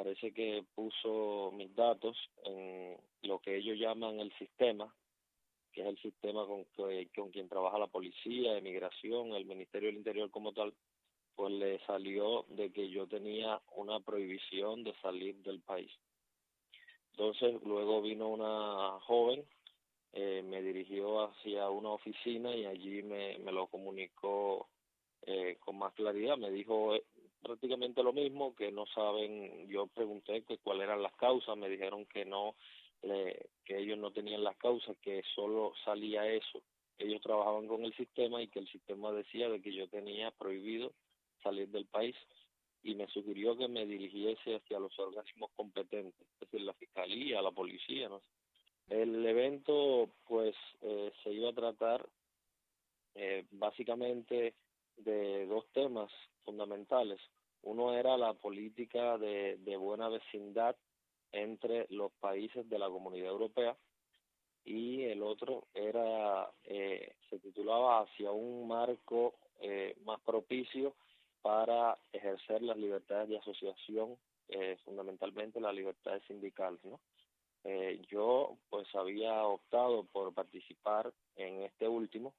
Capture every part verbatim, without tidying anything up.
parece que puso mis datos en lo que ellos llaman el sistema, que es el sistema con, que, con quien trabaja la policía, migración, el Ministerio del Interior como tal. Pues le salió de que yo tenía una prohibición de salir del país. Entonces luego vino una joven, eh, me dirigió hacia una oficina y allí me, me lo comunicó eh, con más claridad. Me dijo eh, prácticamente lo mismo, que no saben. Yo pregunté que cuáles eran las causas, me dijeron que no, eh, que ellos no tenían las causas, que solo salía eso. Ellos trabajaban con el sistema y que el sistema decía de que yo tenía prohibido salir del país, y me sugirió que me dirigiese hacia los organismos competentes, es decir, la fiscalía, la policía, ¿no? El evento, pues, eh, se iba a tratar eh, básicamente de dos temas fundamentales. Uno era la política de, de buena vecindad entre los países de la Comunidad Europea, y el otro era, eh, se titulaba Hacia un marco eh, más propicio para ejercer las libertades de asociación, eh, fundamentalmente las libertades sindicales, ¿no? Eh, yo pues había optado por participar en este último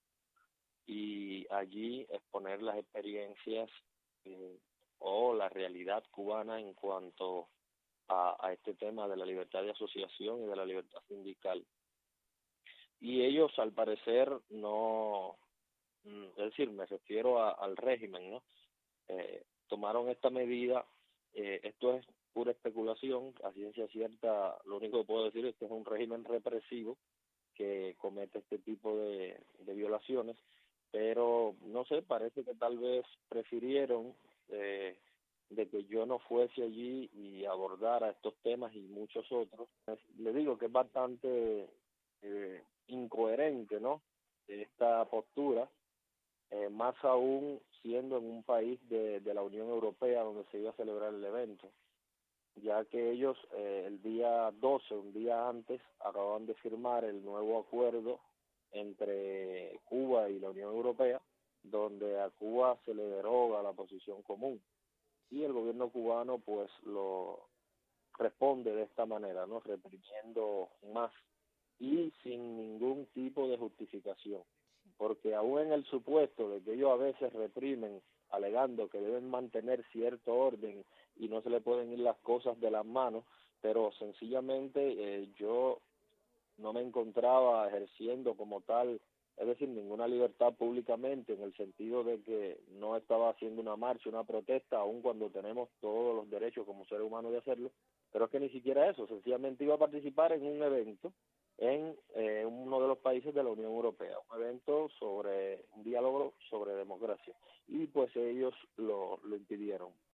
y allí exponer las experiencias eh, o la realidad cubana en cuanto a, a este tema de la libertad de asociación y de la libertad sindical. Y ellos, al parecer, no, mm, es decir, me refiero a, al régimen, ¿no? Eh, tomaron esta medida. Eh, esto es pura especulación, a ciencia cierta. Lo único que puedo decir es que es un régimen represivo que comete este tipo de, de violaciones, pero no sé, parece que tal vez prefirieron eh, de que yo no fuese allí y abordara estos temas y muchos otros. Le digo que es bastante eh, incoherente, ¿no?, esta postura, eh, más aún siendo en un país de, de la Unión Europea donde se iba a celebrar el evento, ya que ellos eh, el día doce, un día antes, acaban de firmar el nuevo acuerdo entre Cuba y la Unión Europea, donde a Cuba se le deroga la posición común, y el gobierno cubano pues lo responde de esta manera, ¿no?, reprimiendo más y sin ningún tipo de justificación, porque aún en el supuesto de que ellos a veces reprimen alegando que deben mantener cierto orden y no se le pueden ir las cosas de las manos, pero sencillamente eh, yo no me encontraba ejerciendo como tal, es decir, ninguna libertad públicamente, en el sentido de que no estaba haciendo una marcha, una protesta, aun cuando tenemos todos los derechos como seres humanos de hacerlo, pero es que ni siquiera eso, sencillamente iba a participar en un evento en eh, uno de los países de la Unión Europea, un evento sobre un diálogo sobre democracia, y pues ellos lo, lo impidieron.